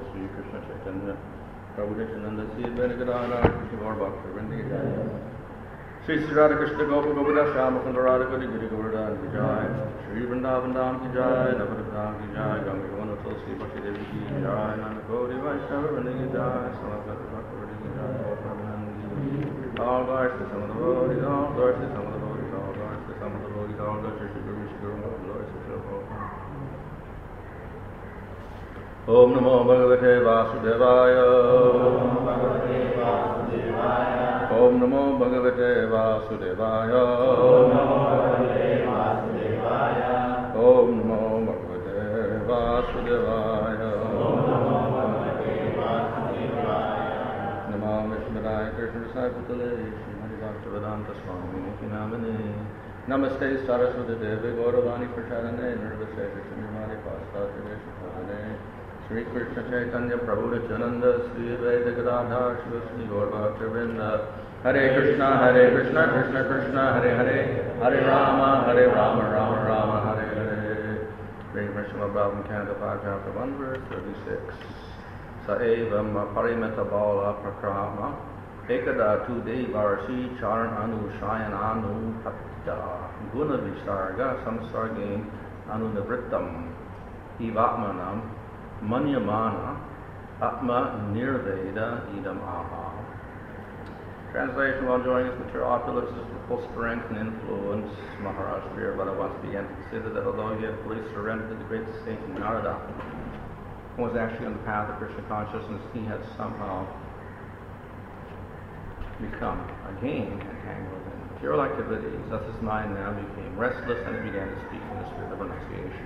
Sri Krishna Chaitanya Prabhu Nityananda Sri Advaita Gadadhara Krishna Gaur Bhakta Vrinda Ki Jai Sri Sri Radha Krishna Gopa Gopada Shyama Sundar Radha Giri Giri Govardhan Ki Jai Sri Vrindavan Dham Ki Jai Navadvip Dham Ki Jai Ganga Yamuna Tulsi Bhakti Devi Ki Jai Nanda Gauri Vaishnava Vrinda Ki Jai Samadhi Bhakti Vrinda Ki Jai All glories to some of the devotees, all glories to some of the devotees, all glories to some of the devotees, all glories to Shri Guru, Shri Guru, all glories to Shri Prabhupada. Om Namo Bhagavate Vasudevaya. Om Namo Bhagavate Vasudevaya. Om Namo Bhagavate Vasudevaya. Namo Vishwadaya Krishna Saipatale Srimati Bhaktivedanta Swami Niti Namane Namaste Saraswati Devi Gauravani Prachadane Nirvasesha Srimati Pastate Vishwadane Sri Krishna Chaitanya Prabhu Nityananda Sri Advaita Gadadhara Shri Gaur Bhakta Vrinda Hare Krishna Krishna Krishna Hare Hare Hare Rama Rama Rama Hare Hare. Sri Krishna Bhagavan Canada 5 chapter 1 verse 36. Saevam parimeta bala prakrama ekada tu devarshi charan anu shayan anu patita guna visarga samsargin anu nivrittam ivatmanam manyamana atma nirveda idam aha. Translation: while enjoying his material opulences with full strength and influence, Maharaj Priyavada once began to consider that although he had fully surrendered to the great saint Narada, was actually on the path of Krishna consciousness, he had somehow become again entangled in material activities. Thus his mind now became restless and he began to speak in the spirit of renunciation.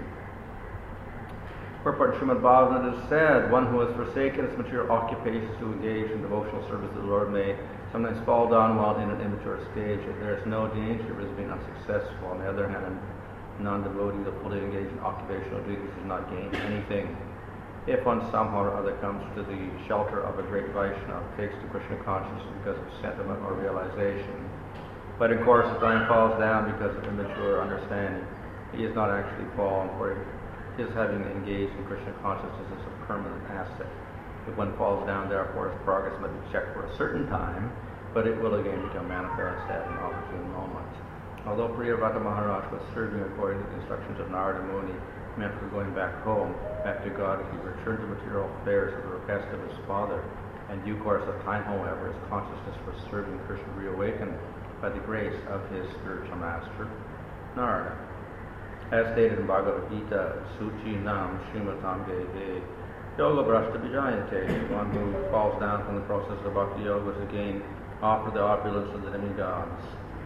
Purport Srimad Bhagavatam is said, one who has forsaken his material occupations to engage in devotional service to the Lord may sometimes fall down while in an immature stage. If there is no danger of his being unsuccessful. On the other hand, a non-devotee that fully engaged in occupational duties does not gain anything. If one somehow or other comes to the shelter of a great Vaishnava, takes to Krishna consciousness because of sentiment or realization, but in course of time falls down because of immature understanding, he is not actually fallen, for his having engaged in Krishna consciousness is a permanent asset. If one falls down, therefore, his progress may be checked for a certain time, but it will again become manifest at an opportune moment. Although Priyavada Maharaj was serving according to the instructions of Narada Muni, meant for going back home, back to God, he returned to material affairs at the request of his father. In due course of time, however, his consciousness for serving Krishna reawakened by the grace of his spiritual master, Narada. As stated in Bhagavad Gita, Suchi Nam Srimatam Gede, Yoga Brashta Vijayate, one who falls down from the process of Bhakti Yoga is again offered the opulence of the demigods.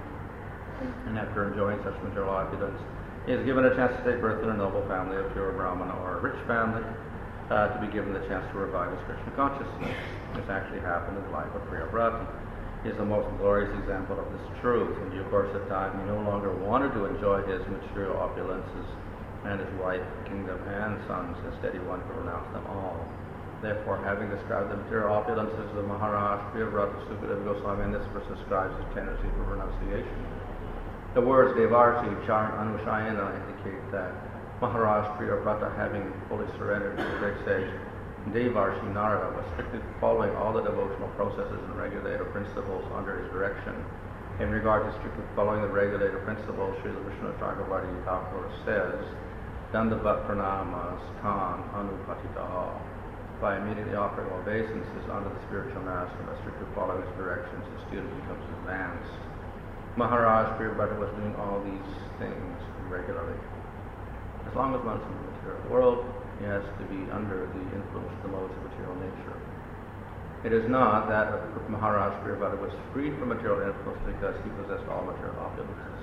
And after enjoying such material opulence, he is given a chance to take birth in a noble family of pure Brahmana or a rich family, to be given the chance to revive his Krishna consciousness. This actually happened in the life of Priyavrata. He is the most glorious example of this truth. In due course of time, he no longer wanted to enjoy his material opulences and his wife, kingdom, and sons. Instead, he wanted to renounce them all. Therefore, having described the material opulences of Maharaj Priyavrata, Sukadeva Goswami in this verse describes his tendency for renunciation. The words Devarshi, Charan, Anushayana indicate that Maharaj Priyavrata, having fully surrendered to the great sage Devarshi Narada, was strictly following all the devotional processes and regulative principles under his direction. In regard to strictly following the regulative principles, Srila Vishnu Chakravarti Thakur says, Dandavat Pranamas Tan Anupatitaha. By immediately offering obeisances under the spiritual master, by strictly following his directions, the student becomes advanced. Maharaj Priyavrata was doing all these things regularly. As long as one's in the material world, he has to be under the influence of the modes of material nature. It is not that Maharaj Priyavrata was free from material influence because he possessed all material opulences.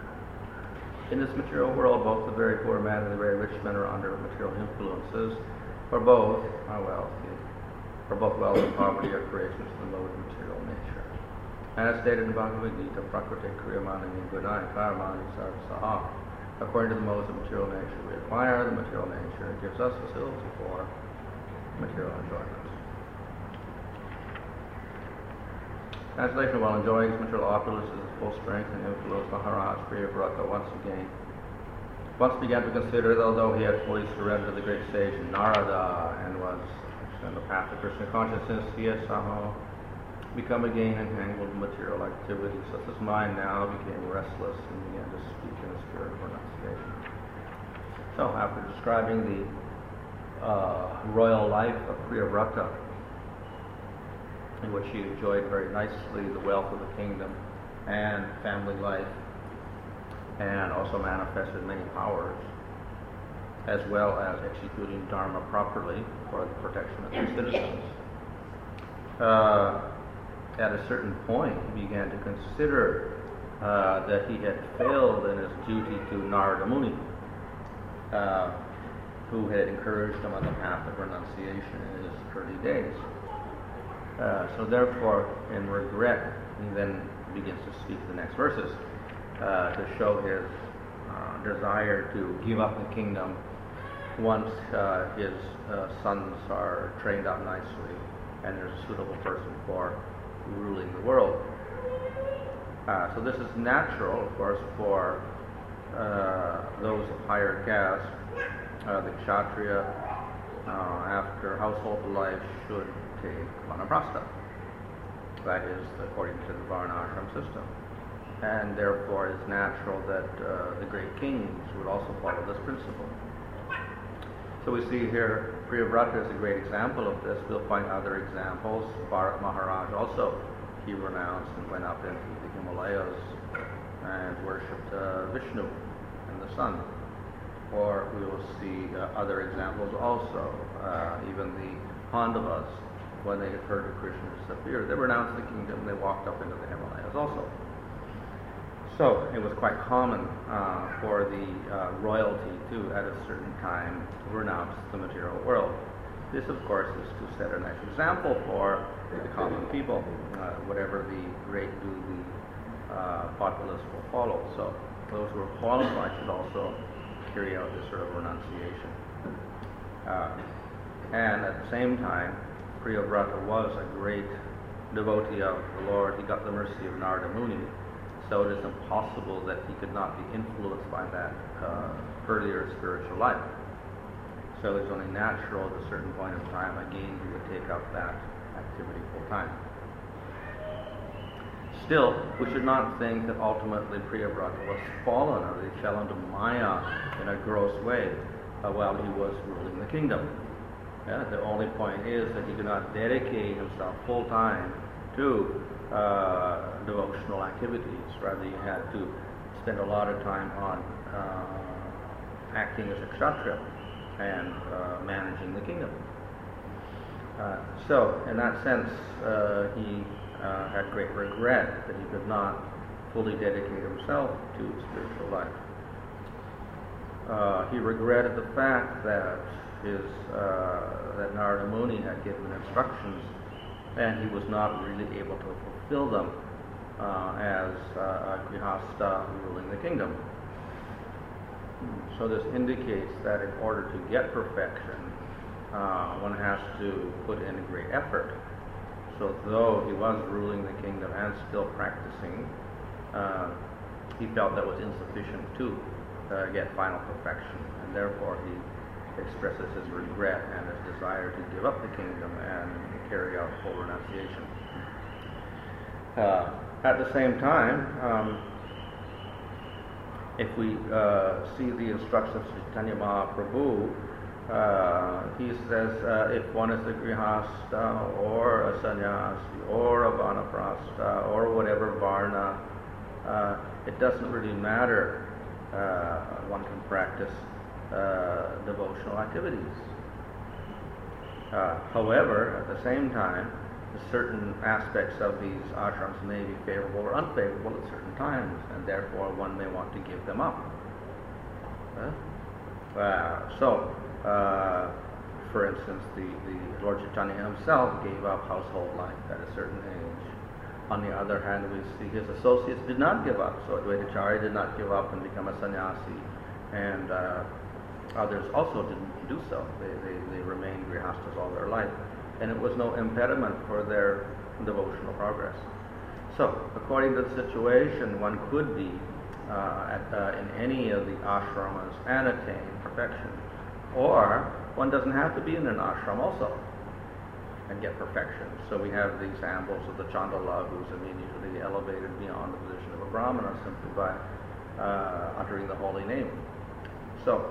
In this material world, both the very poor man and the very rich man are under material influences, for both are wealthy. For both wealth and poverty are creations of the mode of material nature. As stated in Bhagavad Gita, Prakriti Kriyamani Gunai Karmani Sarvasaha. According to the modes of material nature, we acquire the material nature. It gives us facility for material enjoyment. Translation: while enjoying his material opulences with full strength and influence, Maharaj Priyavrata once began to consider that although he had fully surrendered to the great sage Narada and was And the path of Krishna consciousness, he has somehow become again entangled in material activity. So his mind now became restless and began to speak in a spirit of renunciation. So after describing the royal life of Priyavrata, in which he enjoyed very nicely the wealth of the kingdom and family life, and also manifested many powers, as well as executing Dharma properly for the protection of his citizens. At a certain point, he began to consider that he had failed in his duty to Narada Muni, who had encouraged him on the path of renunciation in his early days. So therefore, in regret, he then begins to speak the next verses to show his desire to give up the kingdom once his sons are trained up nicely and there's a suitable person for ruling the world. So this is natural, of course, for those of higher caste. The Kshatriya, after household life, should take vanaprastha. That is according to the Varna ashram system. And therefore it is natural that the great kings would also follow this principle. So we see here Priyavrata is a great example of this. We'll find other examples. Bharat Maharaj also, he renounced and went up into the Himalayas and worshipped Vishnu and the sun. Or we will see other examples also. Even the Pandavas, when they had heard of Krishna disappear, they renounced the kingdom and they walked up into the Himalayas also. So it was quite common for the royalty to, at a certain time, renounce the material world. This, of course, is to set a nice example for the common people. Whatever the great do, the populace will follow. So those who are qualified should also carry out this sort of renunciation. And at the same time, Priyavrata was a great devotee of the Lord. He got the mercy of Narada Muni. So it is impossible that he could not be influenced by that earlier spiritual life. So it's only natural at a certain point in time, again, he would take up that activity full time. Still, we should not think that ultimately Priyavrata was fallen or he fell into Maya in a gross way while he was ruling the kingdom. The only point is that he could not dedicate himself full time to devotional activities. Rather, he had to spend a lot of time on acting as a kshatriya and managing the kingdom. So, in that sense, he had great regret that he could not fully dedicate himself to spiritual life. He regretted the fact that that Narada Muni had given instructions and he was not really able to fulfill them as a grihastha ruling the kingdom. So this indicates that in order to get perfection, one has to put in a great effort. So though he was ruling the kingdom and still practicing, he felt that was insufficient to get final perfection, and therefore he expresses his regret and his desire to give up the kingdom and carry out full renunciation. At the same time, if we see the instructions of Chaitanya Mahaprabhu, he says if one is a grihastha or a sannyasi or a vanaprastha or whatever varna, it doesn't really matter. One can practice devotional activities. However, at the same time, certain aspects of these ashrams may be favorable or unfavorable at certain times, and therefore one may want to give them up. For instance, the Lord Chaitanya himself gave up household life at a certain age. On the other hand, we see his associates did not give up. So Advaitacharya did not give up and become a sannyasi, and others also didn't do so. They remained grihasthas all their life, and it was no impediment for their devotional progress. So, according to the situation, one could be in any of the ashramas and attain perfection, or one doesn't have to be in an ashram also. and get perfection. So we have the examples of the Chandala, who's immediately elevated beyond the position of a Brahmana simply by uttering the holy name. So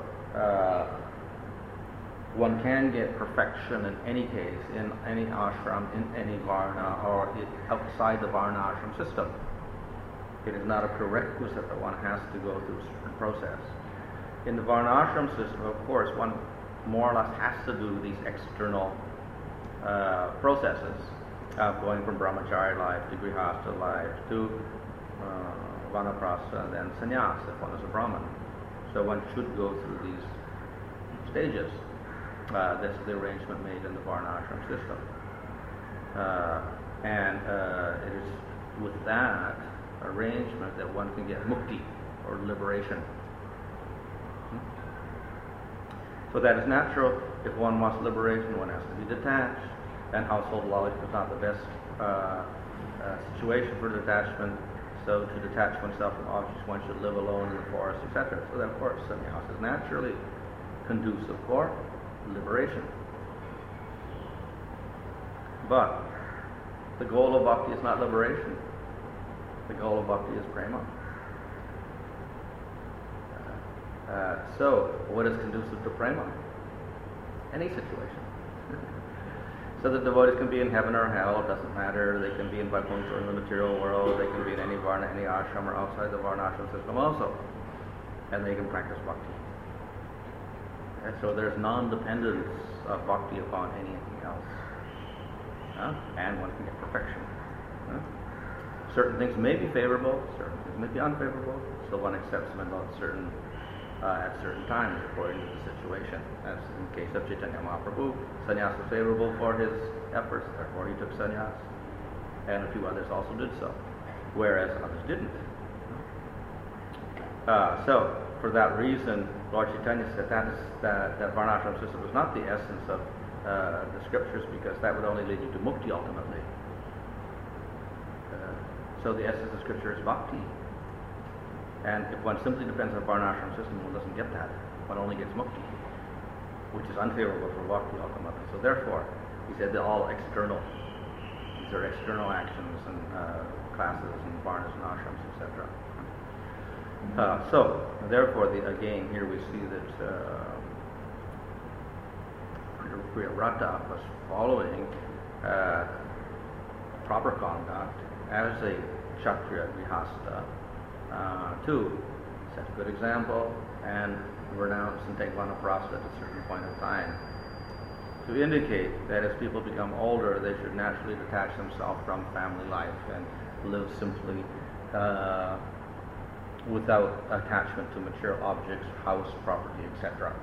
one can get perfection in any case, in any ashram, in any varna, or outside the varna ashram system. It is not a prerequisite that one has to go through a certain process. In the varna ashram system, of course, one more or less has to do these external processes, going from brahmachari life to grihastha life to vanaprastha and then sannyas if one is a Brahman. So one should go through these stages. This is the arrangement made in the varna ashram system. And it is with that arrangement that one can get mukti, or liberation. So that is natural. If one wants liberation, one has to be detached, and household life is not the best situation for detachment. So to detach oneself from objects, one should live alone in the forest, etc. So that, of course, sannyas is naturally conducive for liberation. But the goal of bhakti is not liberation. The goal of bhakti is prema. So, what is conducive to prema? Any situation. So the devotees can be in heaven or hell, it doesn't matter. They can be in Vaikuntha or in the material world. They can be in any varna, any ashram, or outside the varna ashram system also. And they can practice bhakti. And so there's non-dependence of bhakti upon anything else. And one can get perfection. Certain things may be favorable, certain things may be unfavorable, so one accepts them at certain times according to the situation. As in the case of Chaitanya Mahaprabhu, sannyas was favorable for his efforts, therefore he took sannyas, and a few others also did so, whereas others didn't. So, for that reason, Lord Chaitanya said that varnashram system was not the essence of the scriptures, because that would only lead you to mukti ultimately. So the essence of scripture is bhakti. And if one simply depends on the varnashram system, one doesn't get that. One only gets mukti, which is unfavorable for bhakti ultimately. So therefore, he said they're all external. These are external actions and classes and varnas and ashrams, etc. So therefore, again, here we see that Priyarata was following proper conduct as a Kshatriya Grihastha to set a good example and renounce and take vanaprastha at a certain point in time. To indicate that as people become older, they should naturally detach themselves from family life and live simply without attachment to material objects, house, property, etc.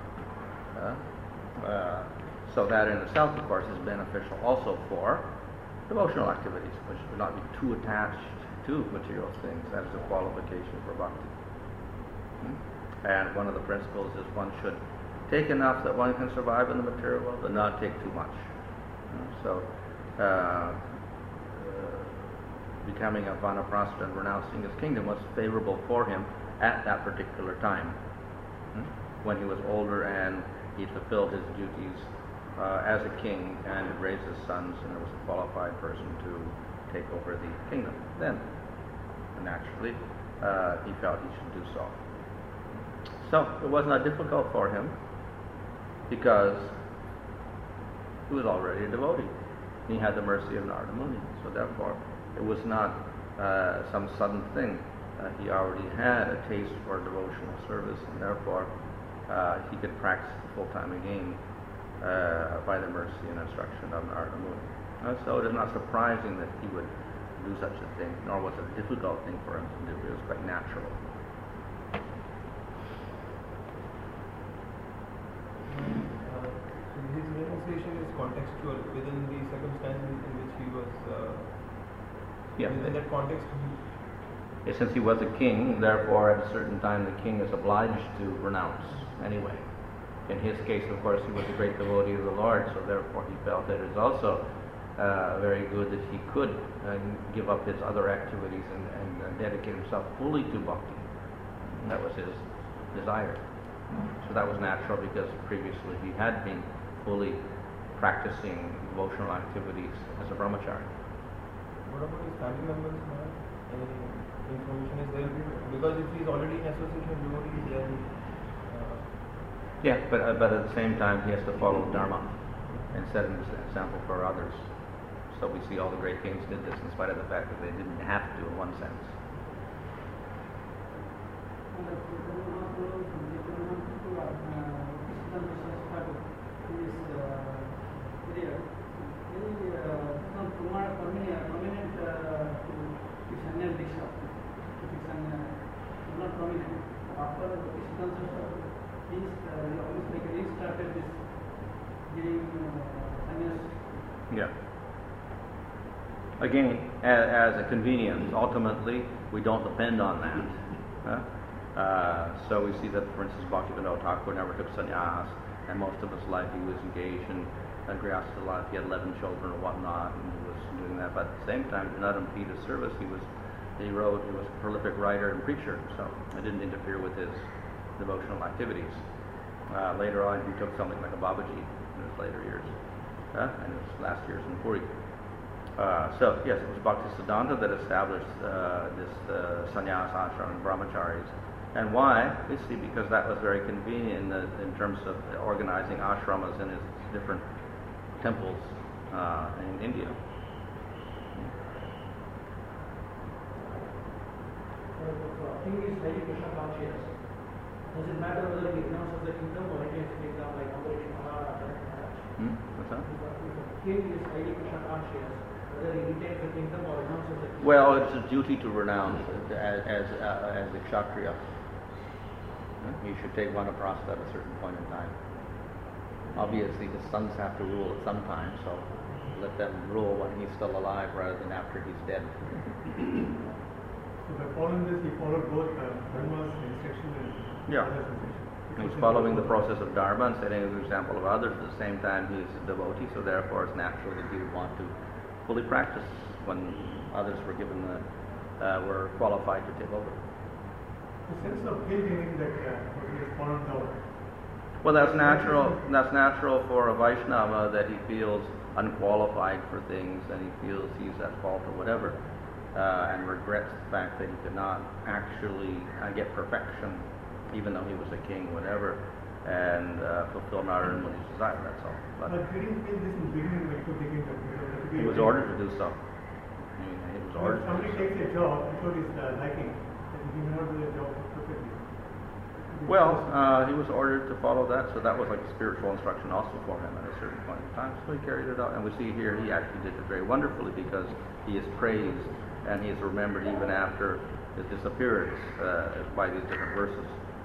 So that in itself, of course, is beneficial also for devotional activities, which would not be too attached to material things. That is a qualification for bhakti. And one of the principles is one should take enough that one can survive in the material world, but not take too much. So becoming a vanaprastha and renouncing his kingdom was favorable for him at that particular time, when he was older and he fulfilled his duties as a king and raised his sons, and there was a qualified person to take over the kingdom. Then, naturally, he felt he should do so. So it was not difficult for him, because he was already a devotee. He had the mercy of Narada Muni, so therefore it was not some sudden thing. He already had a taste for devotional service, and therefore he could practice full-time again by the mercy and instruction of Narada Muni. So it is not surprising that he would do such a thing, nor was it a difficult thing for him to do. It was quite natural. His renunciation is contextual within the circumstances in which he was. Within that context. Since he was a king, therefore, at a certain time, the king is obliged to renounce anyway. In his case, of course, he was a great devotee of the Lord, so therefore he felt that it is also very good that he could give up his other activities and dedicate himself fully to bhakti. And that was his desire. So that was natural, because previously he had been fully practicing devotional activities as a brahmachari. What about his family members, Maharaj? Any information is there? Because if he's already in association with devotees, then Yeah, but at the same time, he has to follow Dharma and set an example for others. So we see all the great kings did this in spite of the fact that they didn't have to in one sense. Yeah. Again, as a convenience, ultimately, we don't depend on that. So we see that, for instance, Bhaktivinoda Thakur never took sannyas, and most of his life he was engaged in grihastha life. He had 11 children or whatnot, and he was doing that. But at the same time, to not impede his service, he was a prolific writer and preacher, so it didn't interfere with his devotional activities. Later on, he took something like a Babaji in his later years, and his last years in Puri. So yes, it was Bhaktisiddhanta that established this sannyas ashram and brahmacharis. And why? We see because that was very convenient in terms of organizing ashramas in his different temples in India. King is very Krishna conscious. Does it matter whether he renounces the kingdom or he takes the kingdom like Ambarish Maharaj? What's that? If a king is highly Krishna conscious, whether he retains the kingdom or renounces the kingdom? Well, it's a duty to renounce as a kshatriya. He should take vanaprastha at a certain point in time. Obviously, his sons have to rule at some time, so let them rule when he's still alive rather than after he's dead. So by following this, he followed both Dharma's instruction and others' instruction. He's following the process of Dharma and setting an example of others. At the same time, he is a devotee, so therefore it's natural that he would want to fully practice when others were qualified to take over. The sense of guilt in him that he has fallen down. Well, that's natural. That's natural for a Vaishnava, that he feels unqualified for things and he feels he's at fault or whatever, and regrets the fact that he could not actually get perfection, even though he was a king, whatever, and fulfill Narayana Muni's desire. That's all. But he didn't feel this in the beginning when he took the kingdom. He was ordered to do so. He was ordered. If somebody takes a job without his liking, he may not do the job perfectly. Well, he was ordered to follow that, so that was like spiritual instruction also for him at a certain point in time. So he carried it out, and we see here he actually did it very wonderfully because he is praised and he is remembered even after his disappearance by these different verses.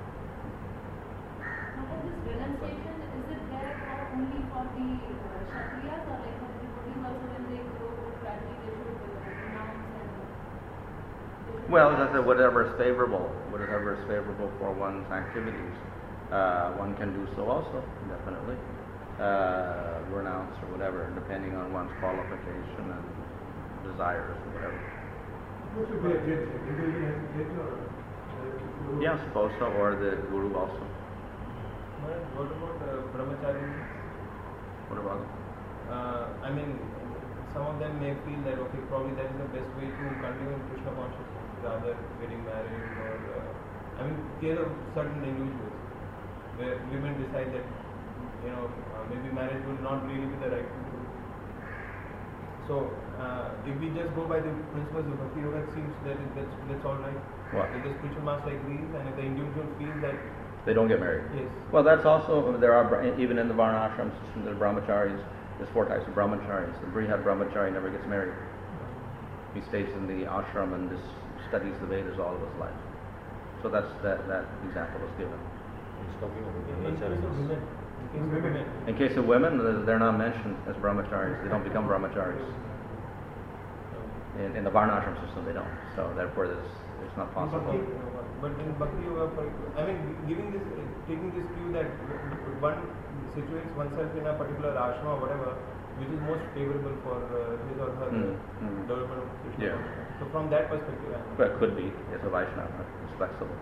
This renunciation, is it there only for the Kshatriyas or like for the devotees also when they grow gradually they should renounce and... Well, as I said, whatever is favorable for one's activities, one can do so also, definitely. Renounce or whatever, depending on one's qualification and desires or whatever. What should be a judge? Individual has a judge or guru? Yeah, I suppose so, or the guru also. what about brahmachari? What about them? I mean, some of them may feel that okay, probably that is the best way to continue Krishna consciousness rather getting married or I mean, case of certain individuals where women decide that maybe marriage will not really be the right thing to do. So if we just go by the principles of Bhakti Yoga, it seems that that's all right. What? If the spiritual master agrees and if the individual feels that They don't get married. yes, Well, that's also, there are, even in the Varna ashram system, the brahmacharis, there's 4 types of brahmacharis. The Brihad brahmachari never gets married. He stays in the ashram and just studies the Vedas all of his life. So that example was given. He's talking about in case of women, In case of women, they're not mentioned as brahmacharis. They don't become brahmacharis. In the Varna ashram system, they don't. So therefore, it's not possible. But in Bhakti Yoga, taking this view that one situates oneself in a particular ashrama or whatever, which is most favorable for his or her development of Krishna. Yeah. So from that perspective, But it could be, as a Vaishnava, it's flexible.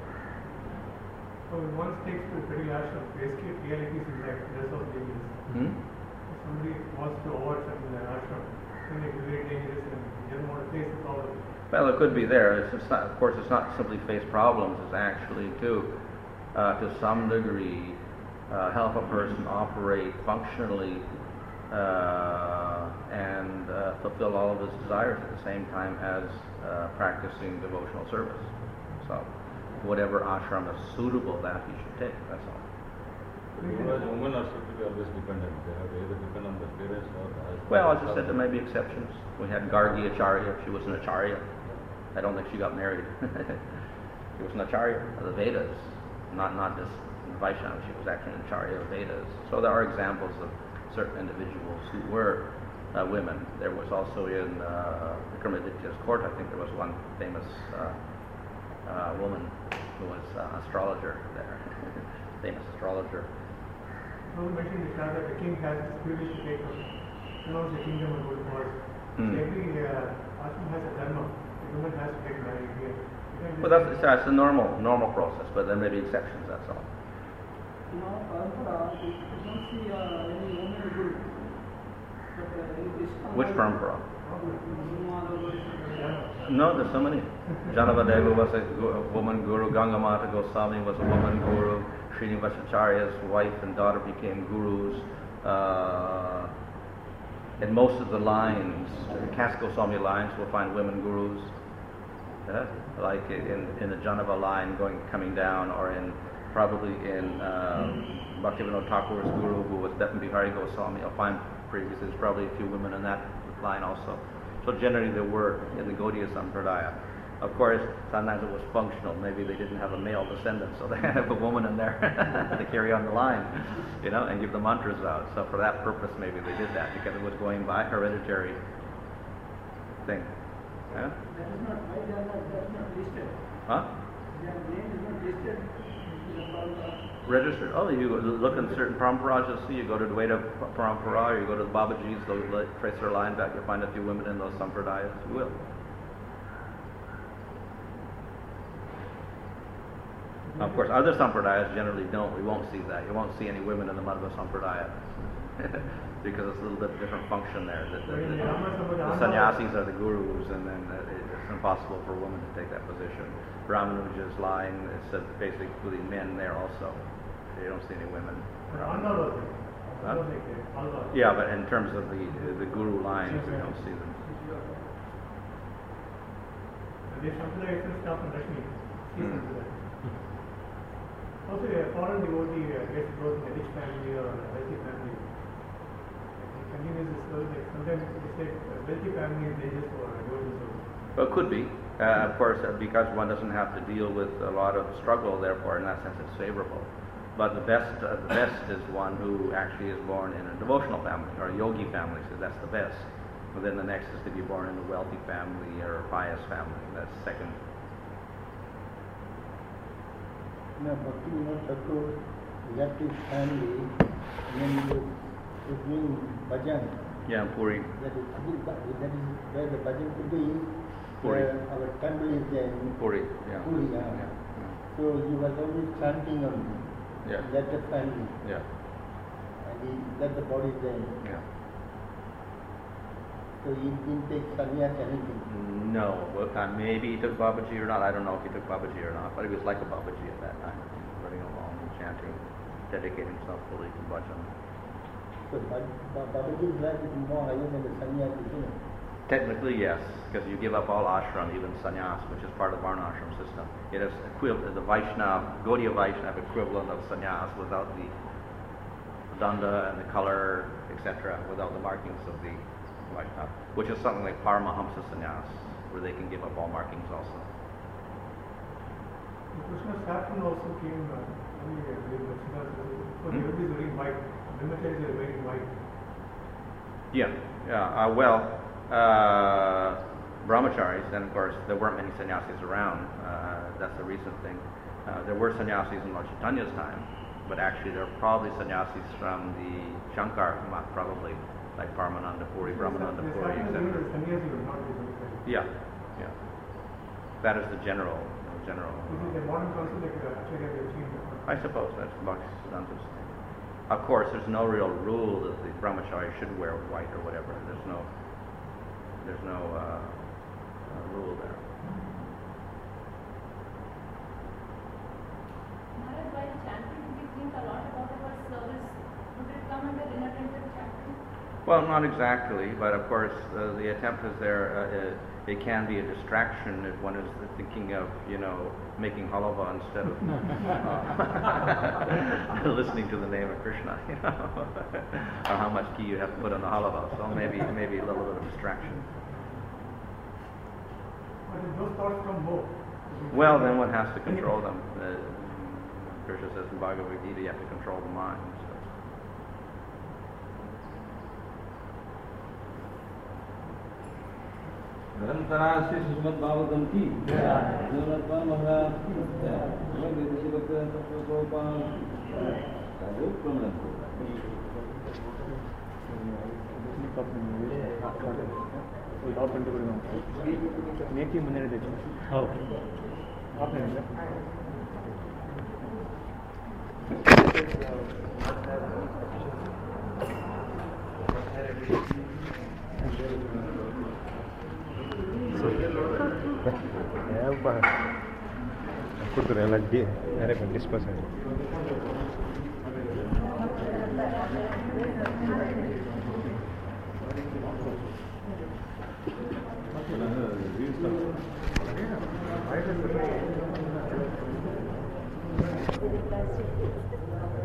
So when one takes to a particular ashram, basically reality is like the rest of the beings. Hmm? So somebody wants to avoid certain ashram, then it's very dangerous and you don't want to face the problem. Well, it could be there. It's not, of course, it's not simply face problems. It's actually to some degree, help a person operate functionally and fulfill all of his desires at the same time as practicing devotional service. So, whatever ashram is suitable, that he should take. That's all. Women are said to be always dependent. They have to either depend on the parents or the husband. Well, as I said, there may be exceptions. We had Gargi Acharya. She was an Acharya. I don't think she got married. She was an Acharya of the Vedas, not just Vaishnava. She was actually an Acharya of Vedas. So there are examples of certain individuals who were women. There was also in Vikramaditya's court, I think there was one famous woman who was astrologer there, famous astrologer. You mentioned the fact that the king has this privilege to take pronounce the kingdom and go to Mars. Every ashram has a dharma. The woman has to get married here. Well, that's a normal process, but there may be exceptions. That's all. Now, Parampara, we don't see any woman guru. But in Krishna, Which parampara? No, there's so many. Janavadeva was a woman guru. Gangamata Goswami was a woman guru. Srinivasacharya's wife and daughter became gurus. In most of the lines, Caste Goswami lines, we'll find women gurus. Like in the Janava line coming down, or probably in Bhaktivinoda Thakur's guru, who was Bihari Goswami. You'll find previously there's probably a few women in that line also. So generally there were in the Gaudiya Sampradaya. Of course, sometimes it was functional. Maybe they didn't have a male descendant, so they have a woman in there to carry on the line, and give the mantras out. So for that purpose, maybe they did that because it was going by hereditary thing. Yeah? that is not, why they are not, that is not listed. Huh? Their name is not listed in the Parampara. Registered. Oh, you look in certain paramparas, you'll see. You go to Dvaita Parampara, or you go to the Babaji's, they'll trace their line back. You'll find a few women in those sampradayas. You will. Of course, other sampradayas generally don't. We won't see that. You won't see any women in the Madhva Sampradaya because it's a little bit different function there. The sannyasis are the gurus, and then it's impossible for a woman to take that position. Ramanuja's line is basically men there also. You don't see any women. Huh? Yeah, but in terms of the guru lines, we don't see them. They Sampradaya is stuff in Rashmi. Also, a foreign devotee gets growth in a rich family or a wealthy family. He continues his service. Sometimes they say wealthy family is dangerous for devotee service. Well, it could be. Of course, because one doesn't have to deal with a lot of struggle, therefore, in that sense, it's favorable. But the best is one who actually is born in a devotional family or a yogi family, so that's the best. And then the next is to be born in a wealthy family or a pious family. That's second. Now, Bhaktivinoda Thakur left his family when he was doing bhajan. Yeah, Puri. That is where the bhajan could be. Puri. Where our temple is there. Puri, yeah. Puri, yeah. Yeah. So he was always chanting on Yeah. let the family. Yeah. And he let the body there. Yeah. So he didn't take sannyas anything. No, well, maybe he took Babaji or not. I don't know if he took Babaji or not, but he was like a Babaji at that time, running along and chanting, dedicating himself fully to bhajan. So Babaji's life is more higher than the sannyas, isn't it? Technically, yes, because you give up all ashram, even sannyas, which is part of the Varna ashram system. It is equivalent, the Vaishnava, Gaudiya Vaishnava equivalent of sannyas without the danda and the color, etc., without the markings of the Vaishnava, which is something like Paramahamsa sannyas, where they can give up all markings also. Krishna's saffron also came only during the Siddhartha. Because everybody is wearing white. Brahmacharis are wearing white. Brahmacharis, and of course there weren't many sannyasis around. That's a recent thing. There were sannyasis in Lord Chaitanya's time, but actually there are probably sannyasis from the Shankar Math, probably, like Paramananda Puri, Brahmananda Puri, etc. Sannyasi will not be Brahmachari. Yeah. That is the general. This is a modern concept like Acharya have changed. I suppose that's Bhaktisiddhanta's thing. Of course, there's no real rule that the brahmachari should wear white or whatever. There's no rule there. Maharaj, while chanting, we think a lot about our service. Would it come under inattentive chanting? Well, not exactly, but of course the attempt is there. It can be a distraction if one is thinking of, making halava instead of listening to the name of Krishna, or how much ghee you have to put on the halava. So maybe a little bit of distraction. But if those thoughts come more. Well, then one has to control them. Krishna says in Bhagavad Gita, you have to control the mind. So. निरंतरा से सुषमत भागवतम की निरंतर महाराज की विदेशी भक्त ಮೇಕಿ ಮುಂದೆ ಹೌದು Cultura lagi ada kan dispas ada. Reels